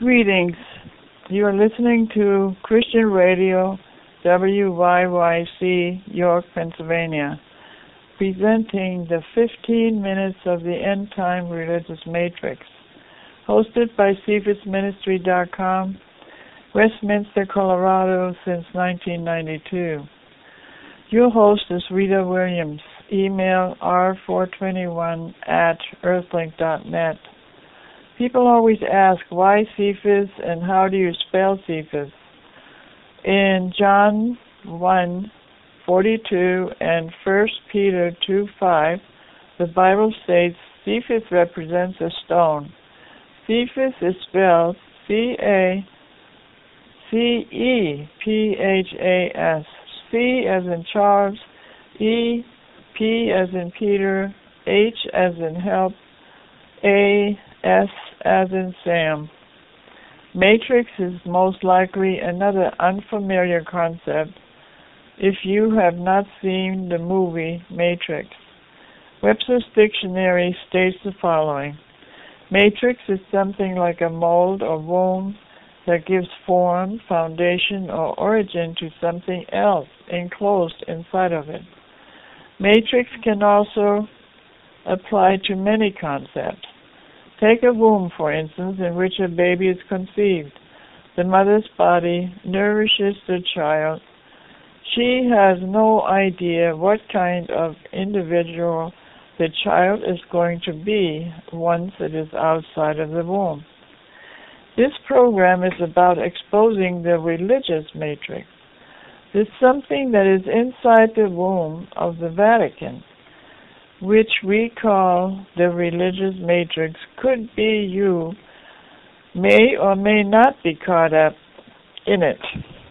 Greetings. You are listening to Christian Radio, WYYC, York, Pennsylvania, presenting the 15 Minutes of the End Time Religious Matrix, hosted by CephasMinistry.com, Westminster, Colorado, since 1992. Your host is Rita Williams. Email r421@earthlink.net. People always ask, why Cephas and how do you spell Cephas? In John 1:42 and 1 Peter 2:5, the Bible states Cephas represents a stone. Cephas is spelled C-A-C-E-P-H-A-S. C as in Charles, E, P as in Peter, H as in help, A, S as in Sam. Matrix is most likely another unfamiliar concept if you have not seen the movie Matrix. Webster's Dictionary states the following: Matrix is something like a mold or womb that gives form, foundation, or origin to something else enclosed inside of it. Matrix can also apply to many concepts. Take a womb, for instance, in which a baby is conceived. The mother's body nourishes the child. She has no idea what kind of individual the child is going to be once it is outside of the womb. This program is about exposing the religious matrix. There's something that is inside the womb of the Vatican, which we call the religious matrix. Could be you may or may not be caught up in it.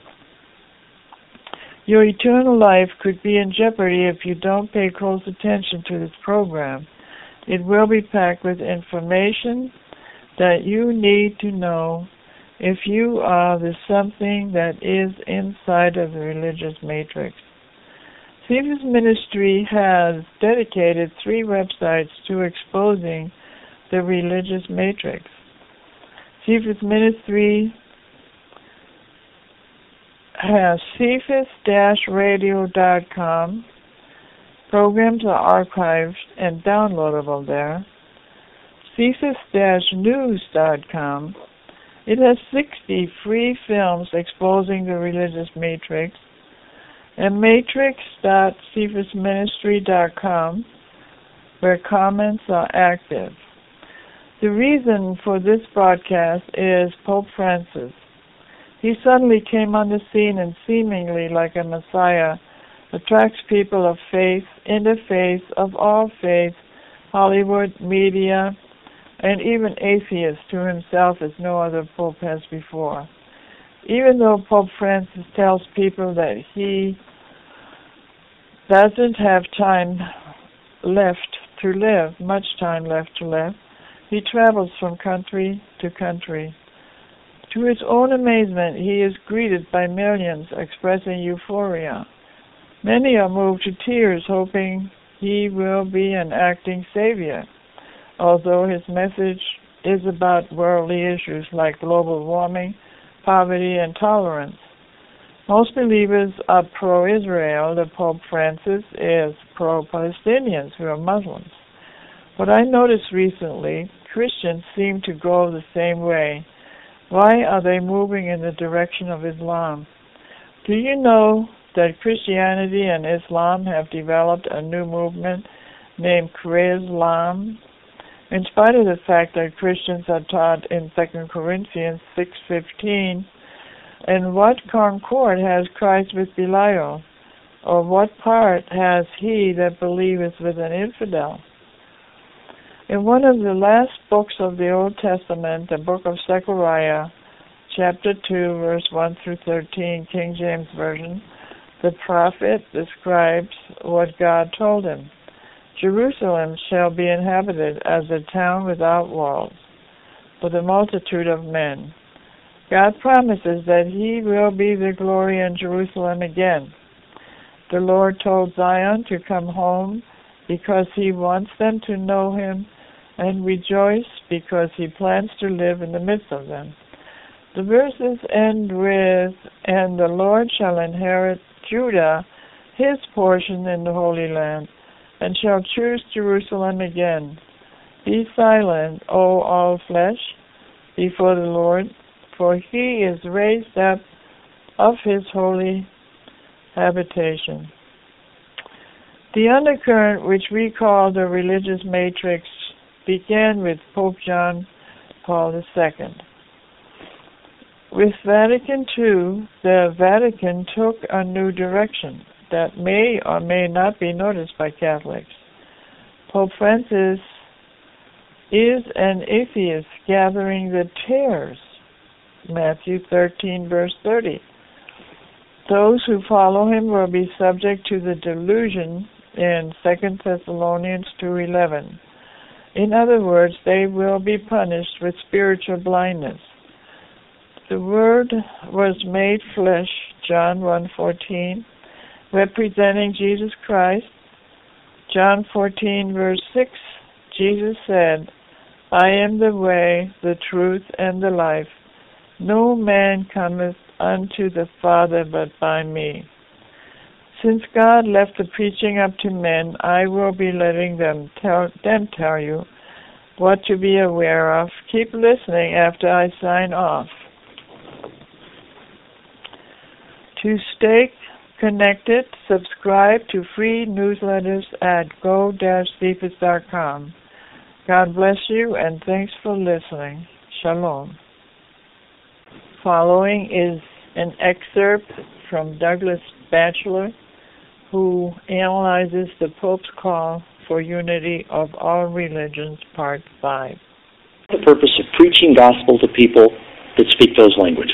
Your eternal life could be in jeopardy if you don't pay close attention to this program. It will be packed with information that you need to know if you are the something that is inside of the religious matrix. Cephas Ministry has dedicated 3 websites to exposing the religious matrix. Cephas Ministry has cephas-radio.com. Programs are archived and downloadable there. Cephas-news.com. It has 60 free films exposing the religious matrix. And matrix.cephasministry.com, where comments are active. The reason for this broadcast is Pope Francis. He suddenly came on the scene and seemingly like a messiah, attracts people of faith, interfaith, of all faiths, Hollywood, media, and even atheists to himself as no other pope has before. Even though Pope Francis tells people that he doesn't have time left to live, much time left to live, he travels from country to country. To his own amazement, he is greeted by millions expressing euphoria. Many are moved to tears, hoping he will be an acting savior, although his message is about worldly issues like global warming, poverty, and tolerance. Most believers are pro-Israel. The Pope Francis is pro-Palestinians who are Muslims. What I noticed recently, Christians seem to go the same way. Why are they moving in the direction of Islam? Do you know that Christianity and Islam have developed a new movement named Chrislam? In spite of the fact that Christians are taught in 2 Corinthians 6:15, and what concord has Christ with Belial? Or what part has he that believeth with an infidel? In one of the last books of the Old Testament, the book of Zechariah, chapter 2, verse 1 through 13, King James Version, the prophet describes what God told him. Jerusalem shall be inhabited as a town without walls, for the multitude of men. God promises that he will be the glory in Jerusalem again. The Lord told Zion to come home because he wants them to know him, and rejoice because he plans to live in the midst of them. The verses end with, "And the Lord shall inherit Judah, his portion in the Holy Land, and shall choose Jerusalem again. Be silent, O all flesh, before the Lord, for he is raised up of his holy habitation." The undercurrent, which we call the religious matrix, began with Pope John Paul II. With Vatican II, the Vatican took a new direction that may or may not be noticed by Catholics. Pope Francis is an atheist gathering the tares, Matthew 13, verse 30. Those who follow him will be subject to the delusion in 2 Thessalonians 2:11. In other words, they will be punished with spiritual blindness. The Word was made flesh, John 1:14, representing Jesus Christ. John 14, verse 6, Jesus said, "I am the way, the truth, and the life. No man cometh unto the Father but by me." Since God left the preaching up to men, I will be letting them tell you what to be aware of. Keep listening after I sign off. To stay connected, subscribe to free newsletters at go-cephas.com. God bless you, and thanks for listening. Shalom. Following is an excerpt from Douglas Batchelor, who analyzes the Pope's call for unity of all religions, Part 5. The purpose of preaching gospel to people that speak those languages.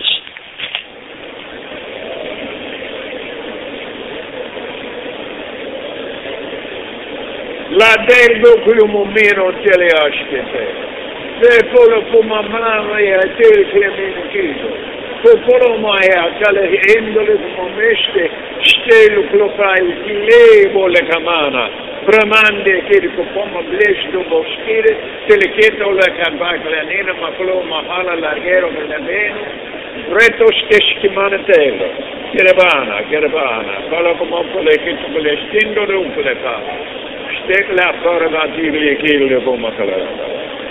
La derdo kumu mino tele ashkete. Se polo kuma mama ya tel klemen kido. Popolo maya tale endole como meste stelu klopai levo le kamana. Pramande kirko poma blesh do boskire teleketo la karbaklanina maklo mahala largero melaveno. Retos keshkimanetelo. Gerabana. Palo como pole kito pole stindo de upole pa. Stek la prova di kilo come calore.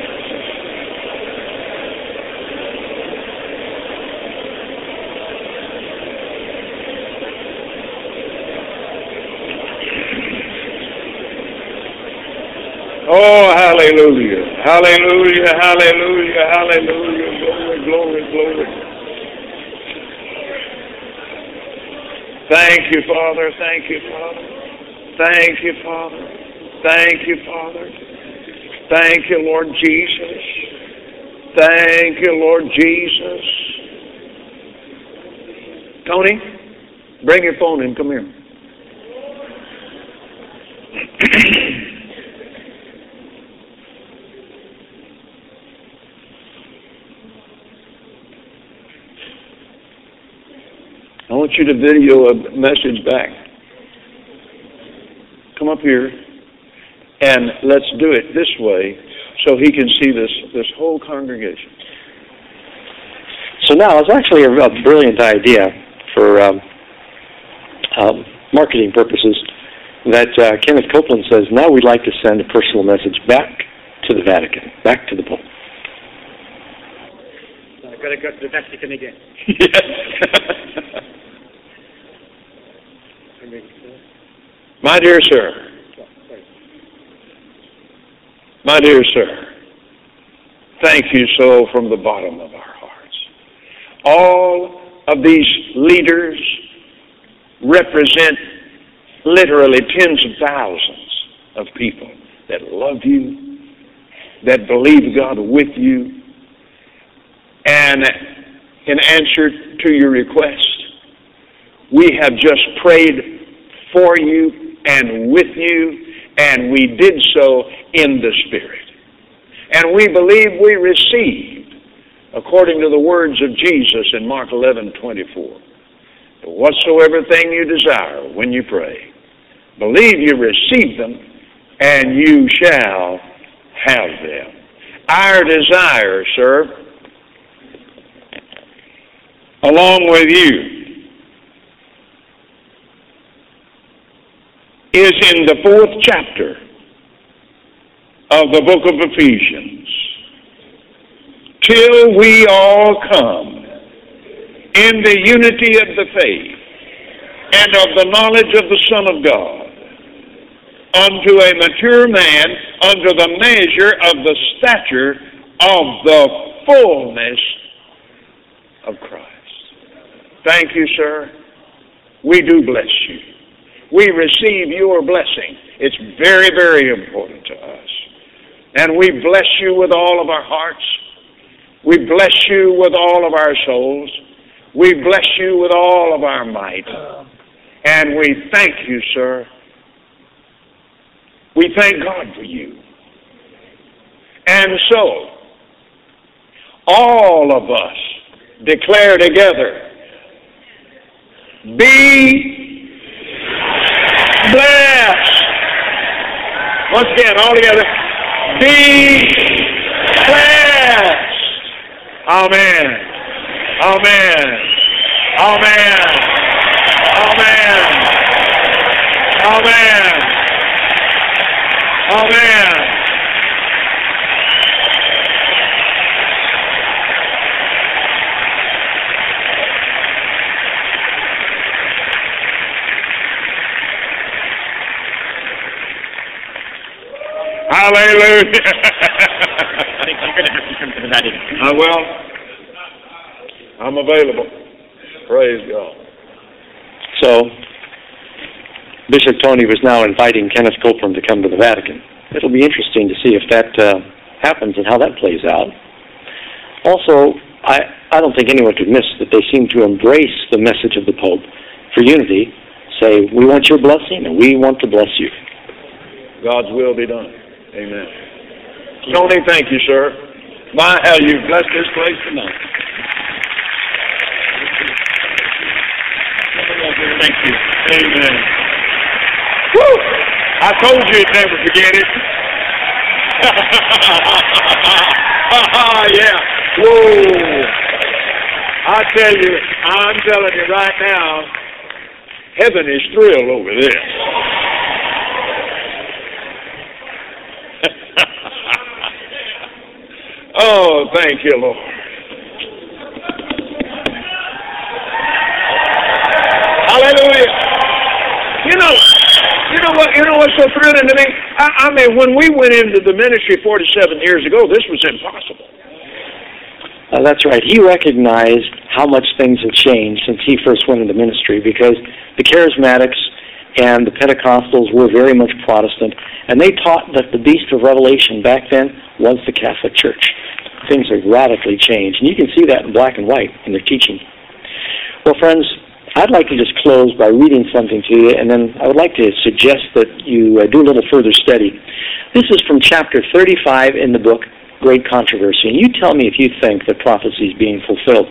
Oh, hallelujah, hallelujah, hallelujah, hallelujah, glory, glory. Thank you, Father, thank you, Father. Thank you, Father. Thank you, Father. Thank you, Lord Jesus. Thank you, Lord Jesus. Tony, bring your phone in. Come here. I want you to video a message back. Come up here, and let's do it this way so he can see this whole congregation. So now, it's actually a brilliant idea for marketing purposes that Kenneth Copeland says, now we'd like to send a personal message back to the Vatican, back to the Pope. I've got to go to the Vatican again. Yes. My dear sir, thank you so from the bottom of our hearts. All of these leaders represent literally tens of thousands of people that love you, that believe God with you, and in answer to your request, we have just prayed for you and with you, and we did so in the Spirit. And we believe we received, according to the words of Jesus in Mark 11:24. Whatsoever thing you desire when you pray, believe you receive them, and you shall have them. Our desire, sir, along with you, is in the 4th chapter of the book of Ephesians. Till we all come in the unity of the faith and of the knowledge of the Son of God, unto a mature man, unto the measure of the stature of the fullness of Christ. Thank you, sir. We do bless you. We receive your blessing. It's very, very important to us. And we bless you with all of our hearts. We bless you with all of our souls. We bless you with all of our might. And we thank you, sir. We thank God for you. And so, all of us declare together, be blessed. Once again, all together, be blessed. Amen. Amen. Amen. Amen. Amen. Amen. Hallelujah. I think you're going to have to come to the Vatican. Well, I'm available. Praise God. So, Bishop Tony was now inviting Kenneth Copeland to come to the Vatican. It'll be interesting to see if that happens and how that plays out. Also, I don't think anyone could miss that they seem to embrace the message of the Pope for unity, say, we want your blessing and we want to bless you. God's will be done. Amen. Tony, thank you, sir. My, how you've blessed this place tonight. Thank you. Amen. Woo! I told you you'd never forget it. Yeah. Whoa! I tell you, I'm telling you right now, heaven is thrilled over this. Oh, thank you, Lord. Hallelujah. You know what's so thrilling to me? I mean, when we went into the ministry 47 years ago, this was impossible. That's right. He recognized how much things have changed since he first went into ministry, because the Charismatics and the Pentecostals were very much Protestant, and they taught that the beast of Revelation back then was the Catholic Church. Things have radically changed, and you can see that in black and white in their teaching. Well, friends, I'd like to just close by reading something to you, and then I would like to suggest that you do a little further study. This is from chapter 35 in the book, Great Controversy, and you tell me if you think that prophecy is being fulfilled.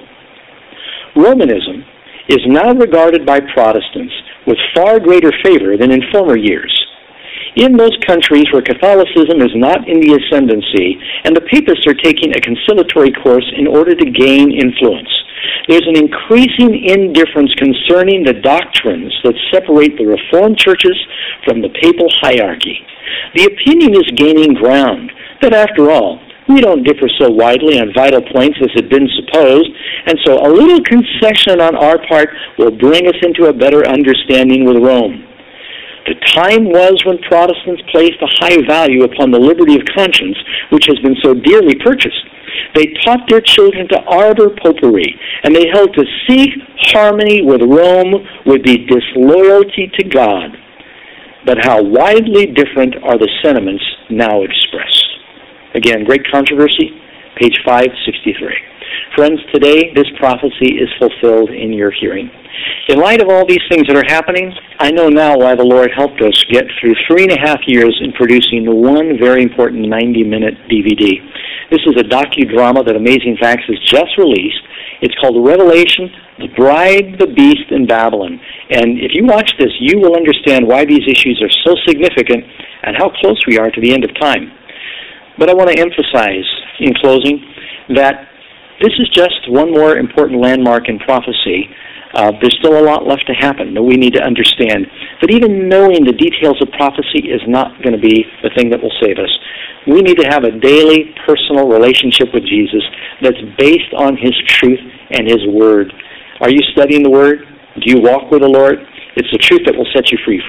Romanism is now regarded by Protestants with far greater favor than in former years. In those countries where Catholicism is not in the ascendancy and the papists are taking a conciliatory course in order to gain influence, there's an increasing indifference concerning the doctrines that separate the Reformed churches from the papal hierarchy. The opinion is gaining ground that, after all, we don't differ so widely on vital points as had been supposed, and so a little concession on our part will bring us into a better understanding with Rome. The time was when Protestants placed a high value upon the liberty of conscience, which has been so dearly purchased. They taught their children to arbor popery, and they held to seek harmony with Rome would be disloyalty to God. But how widely different are the sentiments now expressed. Again, Great Controversy, page 563. Friends, today this prophecy is fulfilled in your hearing. In light of all these things that are happening, I know now why the Lord helped us get through 3.5 years in producing one very important 90-minute DVD. This is a docudrama that Amazing Facts has just released. It's called Revelation, the Bride, the Beast, and Babylon. And if you watch this, you will understand why these issues are so significant and how close we are to the end of time. But I want to emphasize, in closing, that this is just one more important landmark in prophecy. There's still a lot left to happen that we need to understand. But even knowing the details of prophecy is not going to be the thing that will save us. We need to have a daily, personal relationship with Jesus that's based on His truth and His Word. Are you studying the Word? Do you walk with the Lord? It's the truth that will set you free,